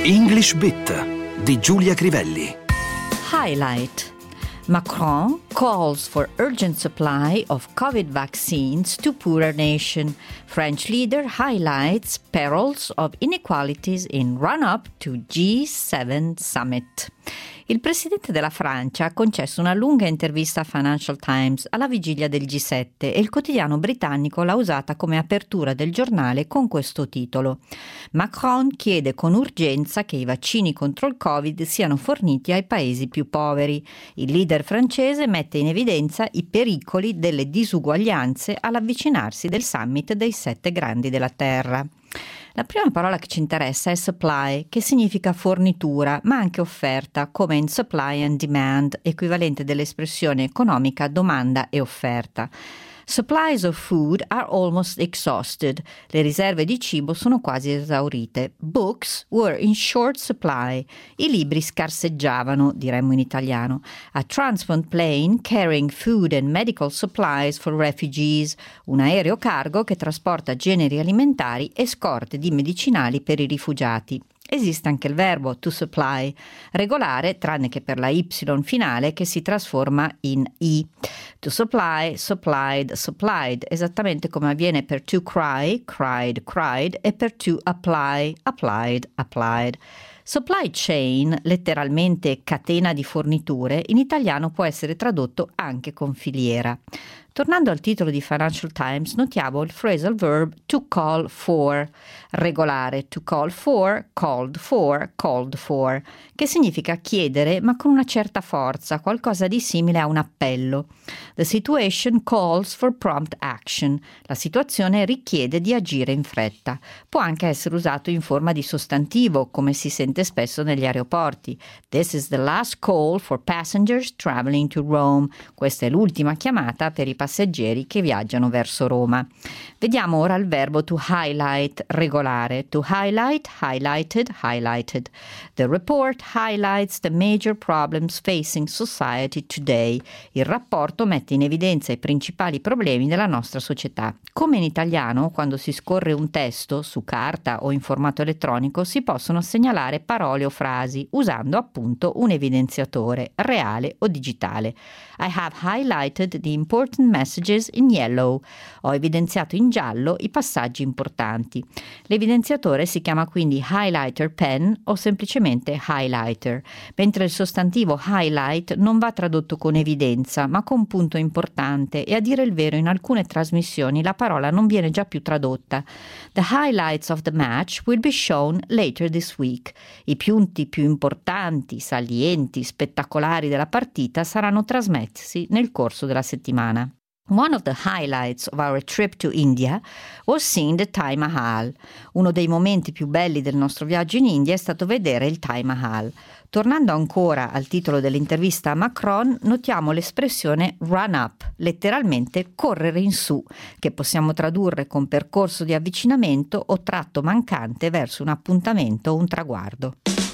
English Bit di Giulia Crivelli. Highlight. Macron calls for urgent supply of COVID vaccines to poorer nation. French leader highlights perils of inequalities in run-up to G7 summit. Il presidente della Francia ha concesso una lunga intervista a Financial Times alla vigilia del G7 e il quotidiano britannico l'ha usata come apertura del giornale con questo titolo. Macron chiede con urgenza che i vaccini contro il Covid siano forniti ai paesi più poveri. Il leader francese mette in evidenza i pericoli delle disuguaglianze all'avvicinarsi del summit dei 7 grandi della Terra. La prima parola che ci interessa è supply, che significa fornitura, ma anche offerta, come in supply and demand, equivalente dell'espressione economica domanda e offerta. Supplies of food are almost exhausted. Le riserve di cibo sono quasi esaurite. Books were in short supply. I libri scarseggiavano, diremmo in italiano. A transport plane carrying food and medical supplies for refugees. Un aereo cargo che trasporta generi alimentari e scorte di medicinali per i rifugiati. Esiste anche il verbo to supply, regolare tranne che per la Y finale che si trasforma in I. To supply, supplied, supplied, esattamente come avviene per to cry, cried, cried, e per to apply, applied, applied. Supply chain, letteralmente catena di forniture, in italiano può essere tradotto anche con filiera. Tornando al titolo di Financial Times, notiamo il phrasal verb to call for, regolare, to call for, called for, called for, che significa chiedere ma con una certa forza, qualcosa di simile a un appello. The situation calls for prompt action. La situazione richiede di agire in fretta. Può anche essere usato in forma di sostantivo, come si sente spesso negli aeroporti. This is the last call for passengers traveling to Rome. Questa è l'ultima chiamata per i passeggeri che viaggiano verso Roma. Vediamo ora il verbo to highlight, regolare. To highlight, highlighted, highlighted. The report highlights the major problems facing society today. Il rapporto mette in evidenza i principali problemi della nostra società. Come in italiano, quando si scorre un testo su carta o in formato elettronico, si possono segnalare parole o frasi usando appunto un evidenziatore, reale o digitale. I have highlighted the important messages in yellow. Ho evidenziato in giallo i passaggi importanti. L'evidenziatore si chiama quindi highlighter pen o semplicemente highlighter, mentre il sostantivo highlight non va tradotto con evidenza, ma con punto importante, e a dire il vero in alcune trasmissioni la parola non viene già più tradotta. The highlights of the match will be shown later this week. I punti più importanti, salienti, spettacolari della partita saranno trasmessi nel corso della settimana. One of the highlights of our trip to India was seeing the Taj Mahal. Uno dei momenti più belli del nostro viaggio in India è stato vedere il Taj Mahal. Tornando ancora al titolo dell'intervista a Macron, notiamo l'espressione run up, letteralmente correre in su, che possiamo tradurre con percorso di avvicinamento o tratto mancante verso un appuntamento o un traguardo.